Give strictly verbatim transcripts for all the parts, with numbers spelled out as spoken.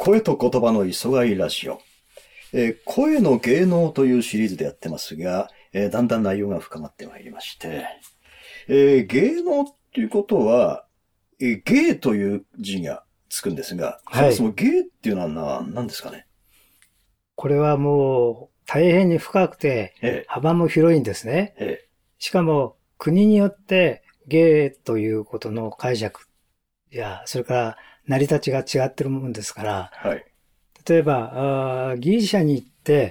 声と言葉の磯貝ラジオ、えー声の芸能というシリーズでやってますが、えーだんだん内容が深まってまいりまして、えー芸能っていうことは、えー芸という字がつくんですが、そはい。 もそも芸っていうのはな何ですかね。 これはもう大変に深くてえ幅も広いんですね。 ーえしかも国によって芸ということの解釈や、それから成り立ちが違ってるもんですから、 ーはい。 例えば、あーギリシャに行って、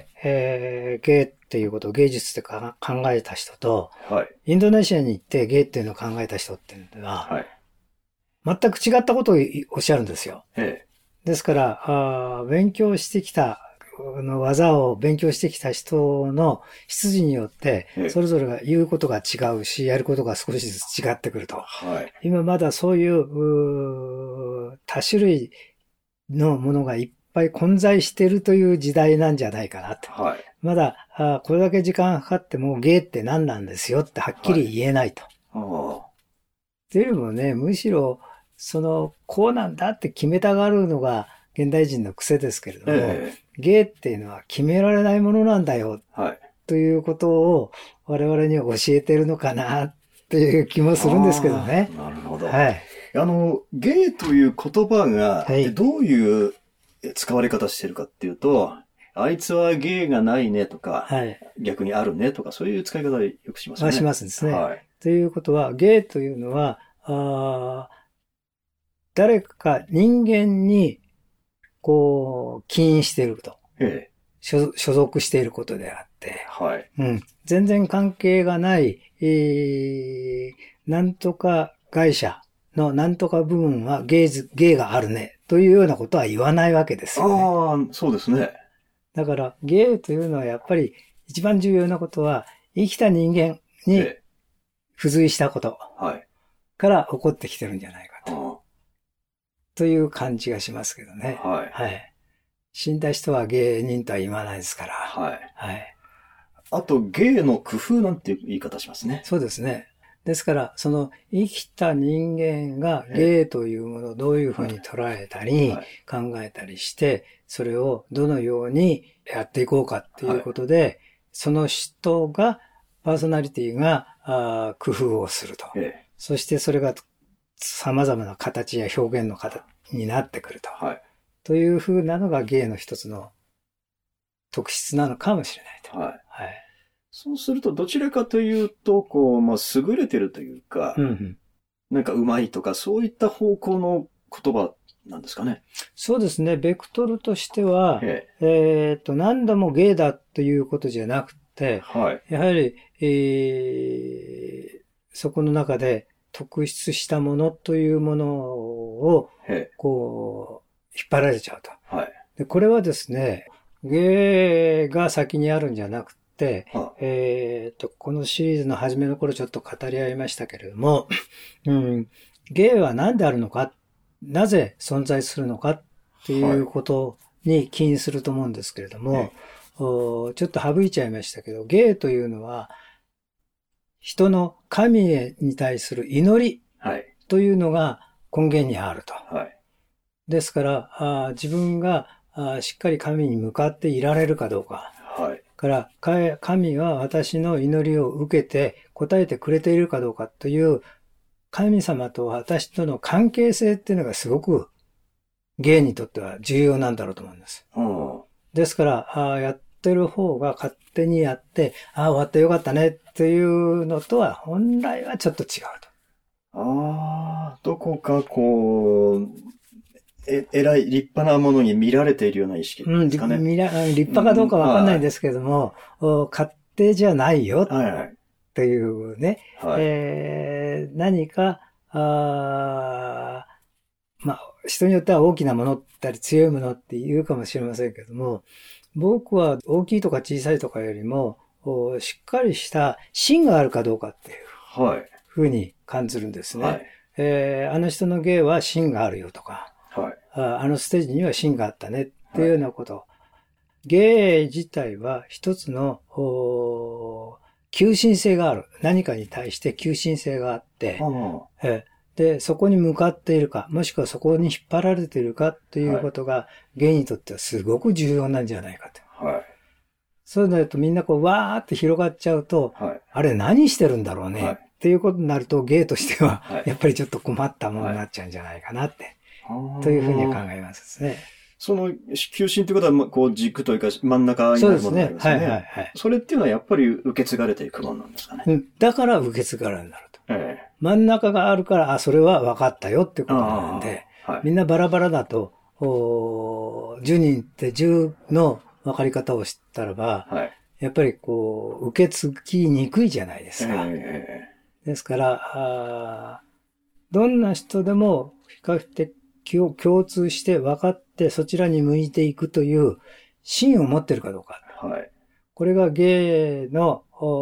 えー芸っていうことを芸術ってか考えた人と、 はい。 インドネシアに行って芸っていうのを考えた人っていうのは、 はい。 全く違ったことをおっしゃるんですよ。 えですから、あー勉強してきた、あの技を勉強してきた人の出自によって、 ええそれぞれが言うことが違うし、やることが少しずつ違ってくると。 ーはい。 今まだそういう、うー多種類のものがいっぱい混在しているという時代なんじゃないかなと。 はい。 まだ、あこれだけ時間がかかっても芸って何なんですよってはっきり言えないと。 あーというよりもね、むしろ、その、こうなんだって決めたがるのが現代人の癖ですけれども、 え芸っていうのは決められないものなんだよーはい。 ということを我々に教えてるのかなっていう気もするんですけどね。 あーなるほど。 はい。 あの、芸という言葉がはいえどういうえ使われ方してるかっていうと、あいつは芸がないねとか、 はい。 逆にあるねとか、そういう使い方よくしますよね。 はしますですね。 はい。 ということは、芸というのは、あー誰か人間に、こう、起因していると。 ええ。 所所属していることであって、 はい。 うん、全然関係がない、えー、なんとか会社のなんとか部分は芸術、芸があるね、というようなことは言わないわけですよね。 ああ、そうですね。 だから芸というのはやっぱり一番重要なことは生きた人間にええ。 付随したことはい。 から起こってきてるんじゃないかと、 あという感じがしますけどね。 はい。 はい。死んだ人は芸人とは言わないですから。 はい。 はい。 あと、芸の工夫なんていう言い方しますね。 そうですね。ですから、その生きた人間がええ芸というものをどういうふうに捉えたり、 はい。 考えたりして、それをどのようにやっていこうかっていうはい。 ことで、その人が、パーソナリティがあー工夫をすると。 ええ。 そしてそれが様々な形や表現の形になってくると。 はい。 というふうなのが芸の一つの特質なのかもしれないと。 はい。 はい。 そうすると、どちらかというと、こう、まあ、優れてるというか、 うんうん。 なんか上手いとか、そういった方向の言葉なんですかね。 そうですね。ベクトルとしては、 ええっと、何度も芸だということじゃなくえ。 て、 はい。 やはり、えーそこの中で特出したものというものを、 ええ。 こう、引っ張られちゃうと。 はい。 で、これはですね、芸が先にあるんじゃなくて、 あえっと、このシリーズの初めの頃ちょっと語り合いましたけれども、うん、芸は何であるのか、なぜ存在するのかっていうことに起因すると思うんですけれども、おちょっと省いちゃいましたけど、芸というのは人の神に対する祈りはい。 というのが根源にあると。 はい。 ですから、あ自分があしっかり神に向かっていられるかどうか。 はい。 からか神は私の祈りを受けて答えてくれているかどうかという神様と私との関係性っていうのがすごく芸にとっては重要なんだろうと思うんです。 うんですからあやってる方が勝手にやってああ終わってよかったねっていうのとは本来はちょっと違うと。 ああ、どこかこう、え、偉い、立派なものに見られているような意識うん、 ですかね。 立派かどうかわかんないんですけども、お勝手じゃないよはいはい。 っていうね、 はい。 えー何か、あーまあ、人によっては大きなものったり強いものって言うかもしれませんけども、僕は大きいとか小さいとかよりも、おしっかりした芯があるかどうかっていうはい。 ふうに感じるんですね。 はい。 えーあの人の芸は芯があるよとか、 はい。 ああのステージには芯があったねっていうはい。 ようなこと。芸自体は一つの、お求心性がある。何かに対して求心性があって、 ああ。 えで、そこに向かっているか、もしくはそこに引っ張られているかということが、ゲイにとってはすごく重要なんじゃないかと。 はい。 そうなるとみんなこう、わーって広がっちゃうと、 はい。 あれ何してるんだろうね、 はい、 っていうことになると、ゲイとしては、 はい、 やっぱりちょっと困ったものになっちゃうんじゃないかなって、 はい、 というふうに考えますですね。 その、求心ということは、こう、軸というか、真ん中になるものになりますね。そうですね。はいはいはい。それっていうのはやっぱり受け継がれていくものなんですかね。 うん。だから受け継がれるんだろうと。 ええ、 真ん中があるから、あ、それは分かったよってことなんで、はい、みんなバラバラだと、おじゅうにんってじゅうの分かり方を知ったらば、はい、やっぱりこう、受け継ぎにくいじゃないですか。ええ、ですからあ、どんな人でも比較的共通して分かってそちらに向いていくという芯を持ってるかどうか。はい、これが芸の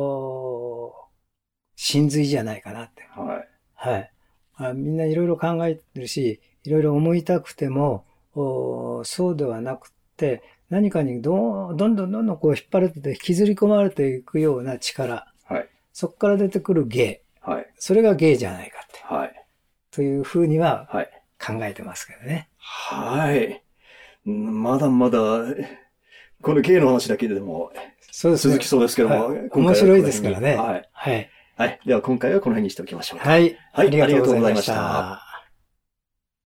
真髄じゃないかなって。はい。はい。あ、みんないろいろ考えてるし、いろいろ思いたくても、そうではなくて、何かにどんどんどんどんどんこう引っ張られて引きずり込まれていくような力。はい。そこから出てくる芸。はい。それが芸じゃないかって。はい。というふうには、はい。考えてますけどね。 はい。まだまだ、この芸の話だけでも、そうですね。続きそうですけども。はい、 面白いですからね。 はい。 はい。 はい。では今回はこの辺にしておきましょう。 はい。 はい。ありがとうございました。